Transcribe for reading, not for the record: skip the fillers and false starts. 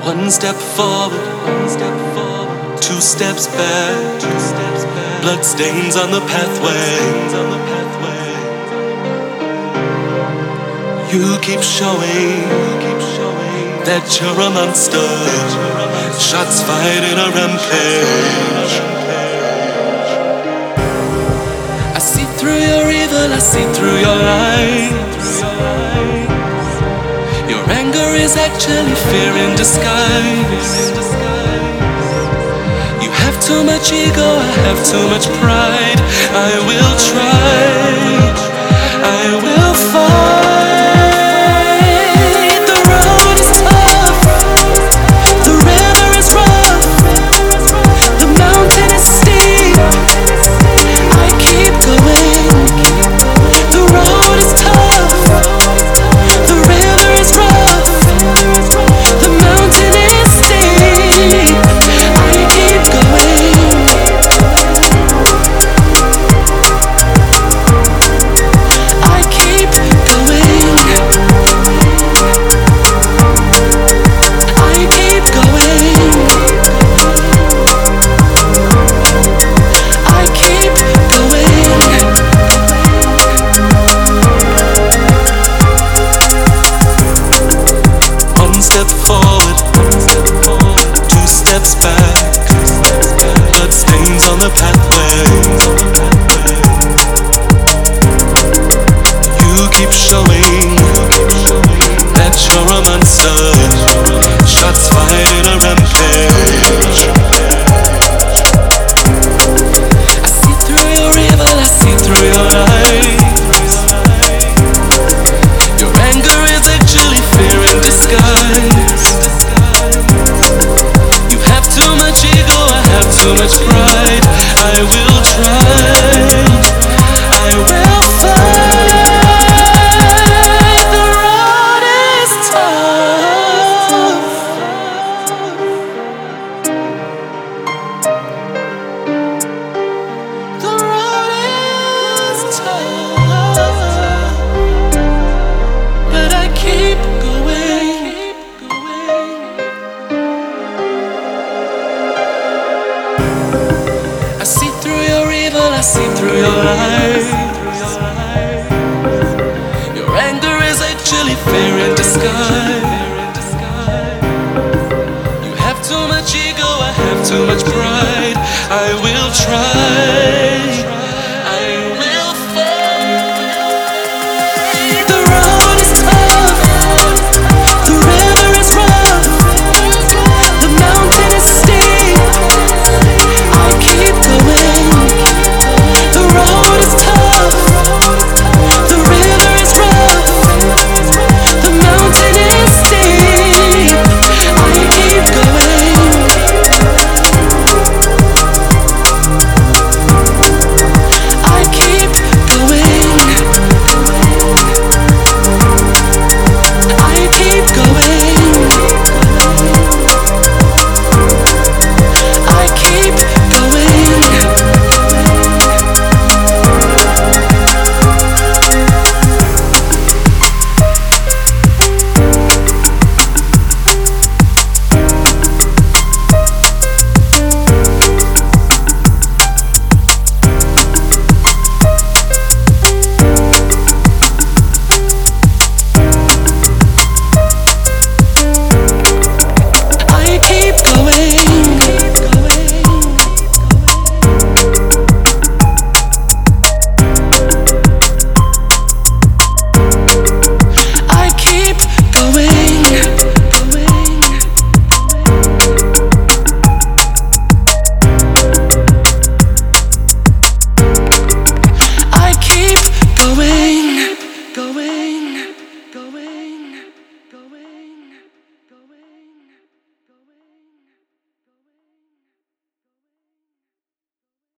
One step forward, two steps back. Blood stains on the pathway. You keep showing that you're a monster. Shots fired in a rampage. I see through your evil, I see through your lies. Your anger is actually fear in disguise. You have too much ego, I have too much pride. I will try, I will fight. The road is tough, the river is rough, the mountain is steep. I keep going. The road is tough, the river is rough, the mountain is steep. I keep going. I keep going. I keep going. I keep going. One step forward, two steps back. Blood stains on the pathway. You keep showing that you're a monster. Shots fired in a rampage. I see through your evil, I see through your lies. Your anger is actually fear in disguise. You have too much ego, I have too much pride. I will try, I will fight. The road is tough. The road is tough, but I keep going. I see through your evil, I see through your lies. Your anger is actually fear in disguise. You have too much ego, I have too much pride. I will try.